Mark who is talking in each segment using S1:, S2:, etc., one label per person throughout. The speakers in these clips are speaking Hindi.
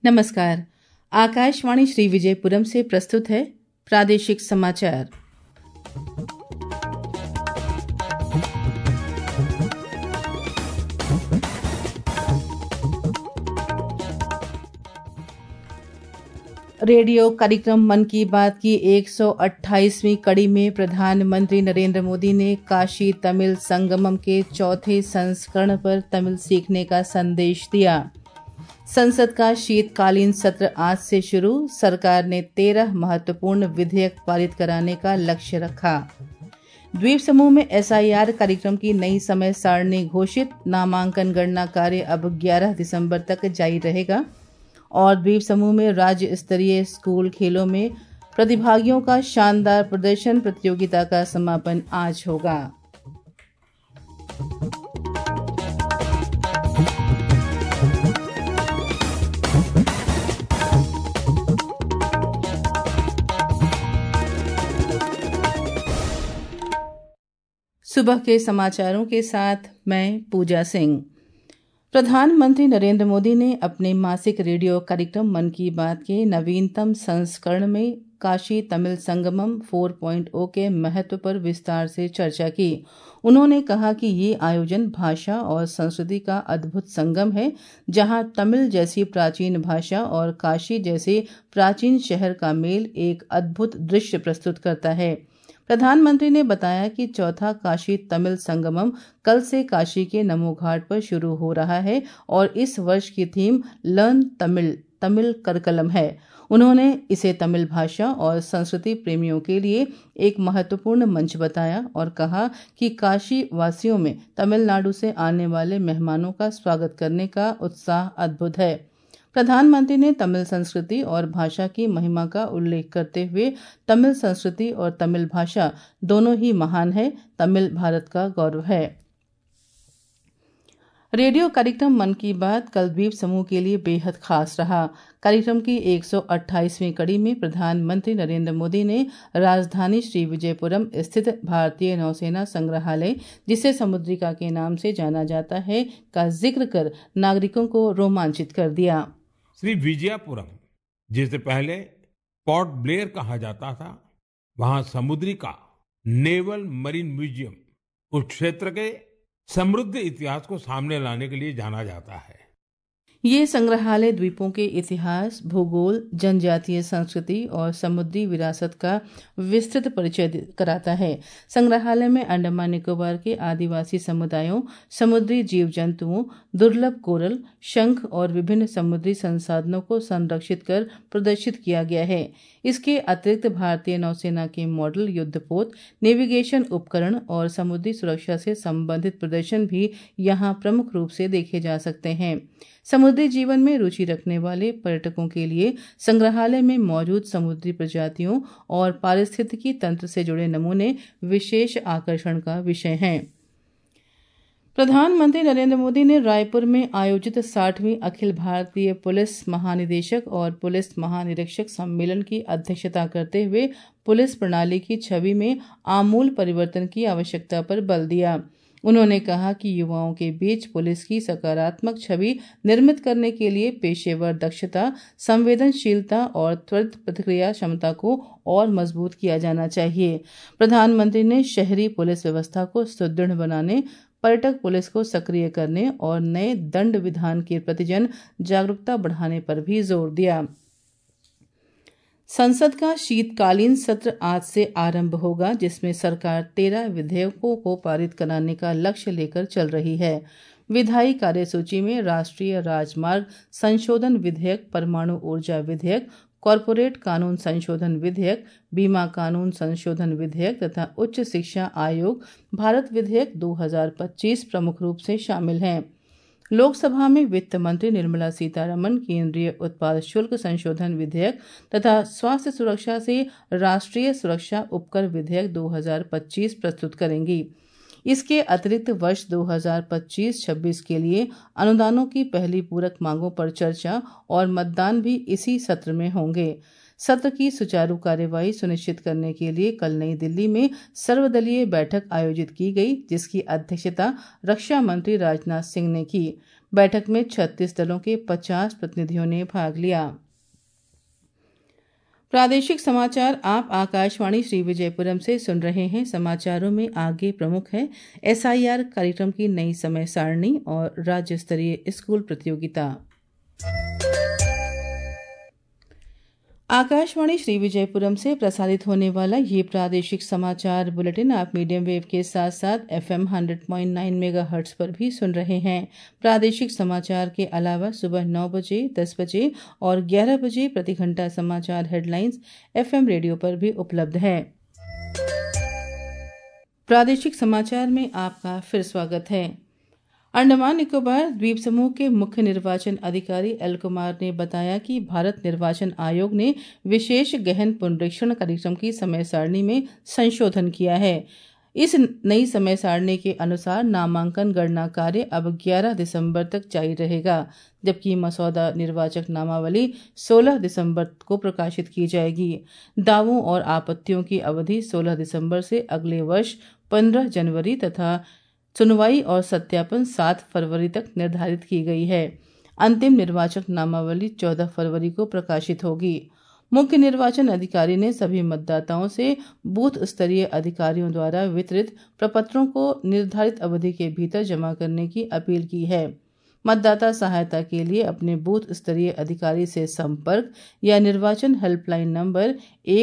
S1: नमस्कार। आकाशवाणी श्री विजयपुरम से प्रस्तुत है प्रादेशिक समाचार। रेडियो कार्यक्रम मन की बात की 128वीं कड़ी में प्रधानमंत्री नरेंद्र मोदी ने काशी तमिल संगमम के चौथे संस्करण पर तमिल सीखने का संदेश दिया। संसद का शीतकालीन सत्र आज से शुरू। सरकार ने 13 महत्वपूर्ण विधेयक पारित कराने का लक्ष्य रखा। द्वीप समूह में SIR कार्यक्रम की नई समय सारणी घोषित। नामांकन गणना कार्य अब 11 दिसंबर तक जारी रहेगा। और द्वीप समूह में राज्य स्तरीय स्कूल खेलों में प्रतिभागियों का शानदार प्रदर्शन। प्रतियोगिता का समापन आज होगा। सुबह के समाचारों के साथ मैं पूजा सिंह। प्रधानमंत्री नरेंद्र मोदी ने अपने मासिक रेडियो कार्यक्रम मन की बात के नवीनतम संस्करण में काशी तमिल संगमम 4.0 के महत्व पर विस्तार से चर्चा की। उन्होंने कहा कि ये आयोजन भाषा और संस्कृति का अद्भुत संगम है, जहां तमिल जैसी प्राचीन भाषा और काशी जैसे प्राचीन शहर का मेल एक अद्भुत दृश्य प्रस्तुत करता है। प्रधानमंत्री ने बताया कि चौथा काशी तमिल संगमम कल से काशी के नमो घाट पर शुरू हो रहा है और इस वर्ष की थीम लर्न तमिल करकलम है। उन्होंने इसे तमिल भाषा और संस्कृति प्रेमियों के लिए एक महत्वपूर्ण मंच बताया और कहा कि काशी वासियों में तमिलनाडु से आने वाले मेहमानों का स्वागत करने का उत्साह अद्भुत है। प्रधानमंत्री ने तमिल संस्कृति और भाषा की महिमा का उल्लेख करते हुए तमिल संस्कृति और तमिल भाषा दोनों ही महान है। तमिल भारत का गौरव है। रेडियो कार्यक्रम मन की बात कल द्वीप समूह के लिए बेहद खास रहा। कार्यक्रम की 128वीं कड़ी में प्रधानमंत्री नरेंद्र मोदी ने राजधानी श्री विजयपुरम स्थित भारतीय नौसेना संग्रहालय, जिसे समुद्रिका के नाम से जाना जाता है, का जिक्र कर नागरिकों को रोमांचित कर दिया।
S2: श्री विजयपुरम, जिसे पहले पोर्ट ब्लेयर कहा जाता था, वहां समुद्रिका नेवल मरीन म्यूजियम उस क्षेत्र के समृद्ध इतिहास को सामने लाने के लिए जाना जाता है।
S1: ये संग्रहालय द्वीपों के इतिहास, भूगोल, जनजातीय संस्कृति और समुद्री विरासत का विस्तृत परिचय कराता है। संग्रहालय में अंडमान निकोबार के आदिवासी समुदायों, समुद्री जीव जंतुओं, दुर्लभ कोरल, शंख और विभिन्न समुद्री संसाधनों को संरक्षित कर प्रदर्शित किया गया है। इसके अतिरिक्त भारतीय नौसेना के मॉडल युद्धपोत, नेविगेशन उपकरण और समुद्री सुरक्षा से संबंधित प्रदर्शन भी यहाँ प्रमुख रूप से देखे जा सकते हैं। समुद्री जीवन में रुचि रखने वाले पर्यटकों के लिए संग्रहालय में मौजूद समुद्री प्रजातियों और पारिस्थितिकी तंत्र से जुड़े नमूने विशेष आकर्षण का विषय हैं। प्रधानमंत्री नरेंद्र मोदी ने रायपुर में आयोजित 60वीं अखिल भारतीय पुलिस महानिदेशक और पुलिस महानिरीक्षक सम्मेलन की अध्यक्षता करते हुए पुलिस प्रणाली की छवि में आमूल परिवर्तन की आवश्यकता पर बल दिया। उन्होंने कहा कि युवाओं के बीच पुलिस की सकारात्मक छवि निर्मित करने के लिए पेशेवर दक्षता, संवेदनशीलता और त्वरित प्रतिक्रिया क्षमता को और मजबूत किया जाना चाहिए। प्रधानमंत्री ने शहरी पुलिस व्यवस्था को सुदृढ़ बनाने, पर्यटक पुलिस को सक्रिय करने और नए दंड विधान के प्रति जन जागरूकता बढ़ाने पर भी जोर दिया। संसद का शीतकालीन सत्र आज से आरंभ होगा, जिसमें सरकार 13 विधेयकों को पारित कराने का लक्ष्य लेकर चल रही है। विधायी कार्यसूची में राष्ट्रीय राजमार्ग संशोधन विधेयक, परमाणु ऊर्जा विधेयक, कॉरपोरेट कानून संशोधन विधेयक, बीमा कानून संशोधन विधेयक तथा उच्च शिक्षा आयोग भारत विधेयक 2025 प्रमुख रूप से शामिल हैं। लोकसभा में वित्त मंत्री निर्मला सीतारमण केंद्रीय उत्पाद शुल्क संशोधन विधेयक तथा स्वास्थ्य सुरक्षा से राष्ट्रीय सुरक्षा उपकर विधेयक 2025 प्रस्तुत करेंगी। इसके अतिरिक्त वर्ष 2025-26 के लिए अनुदानों की पहली पूरक मांगों पर चर्चा और मतदान भी इसी सत्र में होंगे। सत्र की सुचारू कार्यवाही सुनिश्चित करने के लिए कल नई दिल्ली में सर्वदलीय बैठक आयोजित की गई, जिसकी अध्यक्षता रक्षा मंत्री राजनाथ सिंह ने की। बैठक में 36 दलों के 50 प्रतिनिधियों ने भाग लिया। प्रादेशिक समाचार आप आकाशवाणी श्री विजयपुरम से सुन रहे हैं। समाचारों में आगे प्रमुख है SIR कार्यक्रम की नई समय सारणी और राज्य स्तरीय स्कूल प्रतियोगिता। आकाशवाणी श्री विजयपुरम से प्रसारित होने वाला ये प्रादेशिक समाचार बुलेटिन आप मीडियम वेव के साथ साथ FM 100.9 मेगाहर्ट्ज पर भी सुन रहे हैं। प्रादेशिक समाचार के अलावा सुबह 9 बजे, 10 बजे और 11 बजे प्रति घंटा समाचार हेडलाइंस FM रेडियो पर भी उपलब्ध है। प्रादेशिक समाचार में आपका फिर स्वागत है। अंडमान निकोबार द्वीप समूह के मुख्य निर्वाचन अधिकारी एल कुमार ने बताया कि भारत निर्वाचन आयोग ने विशेष गहन पुनरीक्षण कार्यक्रम की समय सारणी में संशोधन किया है। इस नई समय सारणी के अनुसार नामांकन गणना कार्य अब 11 दिसंबर तक जारी रहेगा, जबकि मसौदा निर्वाचक नामावली 16 दिसंबर को प्रकाशित की जाएगी। दावों और आपत्तियों की अवधि 16 दिसंबर से अगले वर्ष 15 जनवरी तथा सुनवाई और सत्यापन 7 फरवरी तक निर्धारित की गई है। अंतिम निर्वाचक नामावली 14 फरवरी को प्रकाशित होगी। मुख्य निर्वाचन अधिकारी ने सभी मतदाताओं से बूथ स्तरीय अधिकारियों द्वारा वितरित प्रपत्रों को निर्धारित अवधि के भीतर जमा करने की अपील की है। मतदाता सहायता के लिए अपने बूथ स्तरीय अधिकारी से संपर्क या निर्वाचन हेल्पलाइन नंबर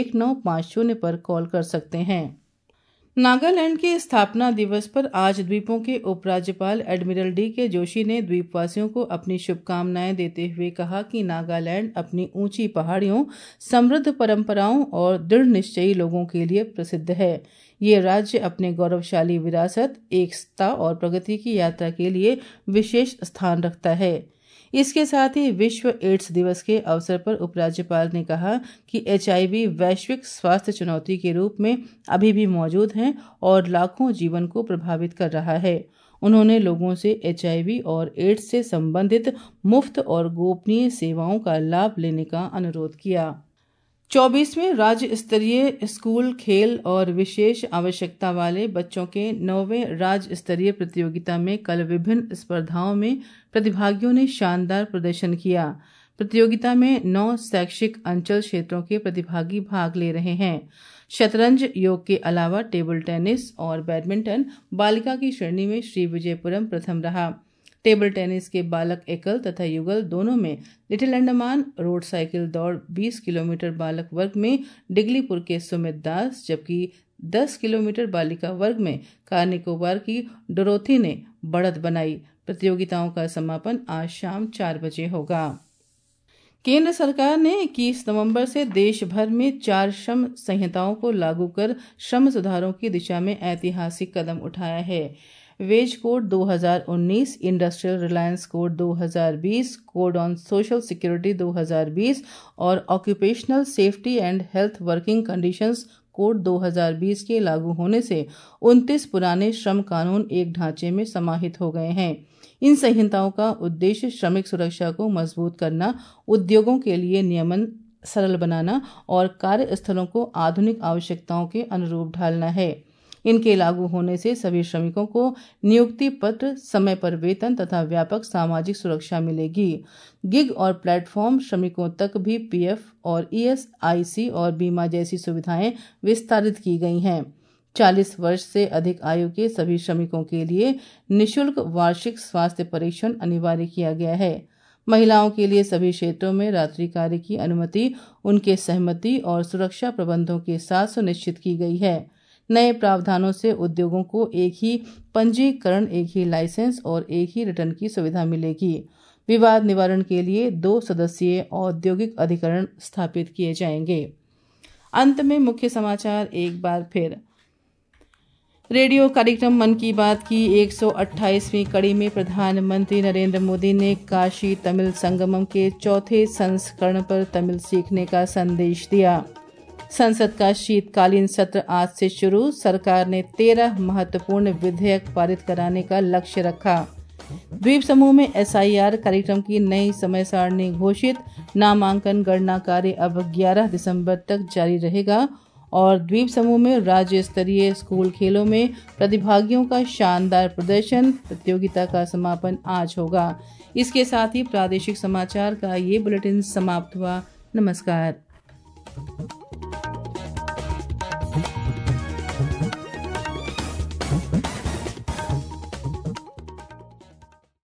S1: 1950 पर कॉल कर सकते हैं। नागालैंड के स्थापना दिवस पर आज द्वीपों के उपराज्यपाल एडमिरल DK जोशी ने द्वीपवासियों को अपनी शुभकामनाएं देते हुए कहा कि नागालैंड अपनी ऊंची पहाड़ियों, समृद्ध परंपराओं और दृढ़ निश्चयी लोगों के लिए प्रसिद्ध है। ये राज्य अपने गौरवशाली विरासत, एकता और प्रगति की यात्रा के लिए विशेष स्थान रखता है। इसके साथ ही विश्व एड्स दिवस के अवसर पर उपराज्यपाल ने कहा कि HIV वैश्विक स्वास्थ्य चुनौती के रूप में अभी भी मौजूद है और लाखों जीवन को प्रभावित कर रहा है। उन्होंने लोगों से HIV और एड्स से संबंधित मुफ्त और गोपनीय सेवाओं का लाभ लेने का अनुरोध किया। 24वें राज्य स्तरीय स्कूल खेल और विशेष आवश्यकता वाले बच्चों के 9वें राज्य स्तरीय प्रतियोगिता में कल विभिन्न स्पर्धाओं में प्रतिभागियों ने शानदार प्रदर्शन किया। प्रतियोगिता में 9 शैक्षिक अंचल क्षेत्रों के प्रतिभागी भाग ले रहे हैं। शतरंज, योग के अलावा टेबल टेनिस और बैडमिंटन बालिका की श्रेणी में श्री विजयपुरम प्रथम रहा। टेबल टेनिस के बालक एकल तथा युगल दोनों में लिटिल अंडमान रोड साइकिल दौड़ 20 किलोमीटर बालक वर्ग में डिगलीपुर के सुमित दास, जबकि 10 किलोमीटर बालिका वर्ग में कार निकोबार की डोरोथी ने बढ़त बनाई। प्रतियोगिताओं का समापन आज शाम 4 बजे होगा। केंद्र सरकार ने 21 नवंबर से देश भर में 4 श्रम संहिताओं को लागू कर श्रम सुधारों की दिशा में ऐतिहासिक कदम उठाया है। Wage code 2019, industrial relations code 2020, code on social security 2020 और occupational safety and health working conditions code 2020 के लागू होने से 29 पुराने श्रम कानून एक ढांचे में समाहित हो गए हैं। इन संहिताओं का उद्देश्य श्रमिक सुरक्षा को मजबूत करना, उद्योगों के लिए नियमन सरल बनाना और कार्यस्थलों को आधुनिक आवश्यकताओं के अनुरूप ढालना है। इनके लागू होने से सभी श्रमिकों को नियुक्ति पत्र, समय पर वेतन तथा व्यापक सामाजिक सुरक्षा मिलेगी। गिग और प्लेटफॉर्म श्रमिकों तक भी PF और ESIC और बीमा जैसी सुविधाएं विस्तारित की गई हैं। 40 वर्ष से अधिक आयु के सभी श्रमिकों के लिए निःशुल्क वार्षिक स्वास्थ्य परीक्षण अनिवार्य किया गया है। महिलाओं के लिए सभी क्षेत्रों में रात्रि कार्य की अनुमति उनके सहमति और सुरक्षा प्रबंधों के साथ सुनिश्चित की गई है। नए प्रावधानों से उद्योगों को एक ही पंजीकरण, एक ही लाइसेंस और एक ही रिटर्न की सुविधा मिलेगी। विवाद निवारण के लिए 2 सदस्यीय औद्योगिक अधिकरण स्थापित किए जाएंगे। अंत में मुख्य समाचार एक बार फिर। रेडियो कार्यक्रम मन की बात की 128वीं कड़ी में प्रधानमंत्री नरेंद्र मोदी ने काशी तमिल संगमम के 4थे संस्करण पर तमिल सीखने का संदेश दिया। संसद का शीतकालीन सत्र आज से शुरू। सरकार ने 13 महत्वपूर्ण विधेयक पारित कराने का लक्ष्य रखा। द्वीप समूह में SIR कार्यक्रम की नई समय सारणी घोषित। नामांकन गणना कार्य अब 11 दिसंबर तक जारी रहेगा। और द्वीप समूह में राज्य स्तरीय स्कूल खेलों में प्रतिभागियों का शानदार प्रदर्शन। प्रतियोगिता का समापन आज होगा। इसके साथ ही प्रादेशिक समाचार का ये बुलेटिन समाप्त हुआ। नमस्कार।